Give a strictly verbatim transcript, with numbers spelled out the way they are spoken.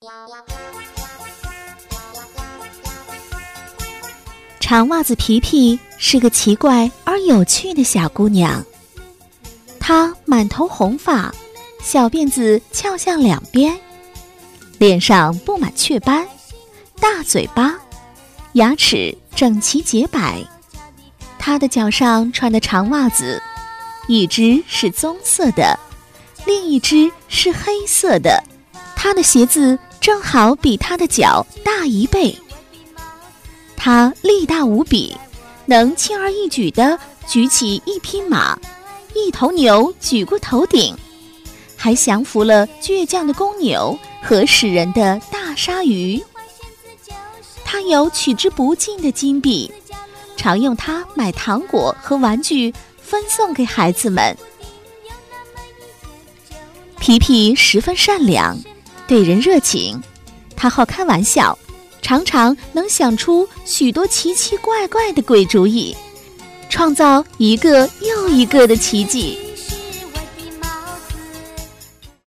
长袜子皮皮是个奇怪而有趣的小姑娘，她满头红发，小辫子翘向两边，脸上布满雀斑，大嘴巴，牙齿整齐洁白。她的脚上穿的长袜子，一只是棕色的，另一只是黑色的，她的鞋子正好比她的脚大一倍。她力大无比，能轻而易举地举起一匹马，一头牛举过头顶，还降服了倔强的公牛和使人的大鲨鱼。她有取之不尽的金币，常用它买糖果和玩具分送给孩子们。皮皮十分善良，对人热情，他好开玩笑，常常能想出许多奇奇怪怪的鬼主意，创造一个又一个的奇迹。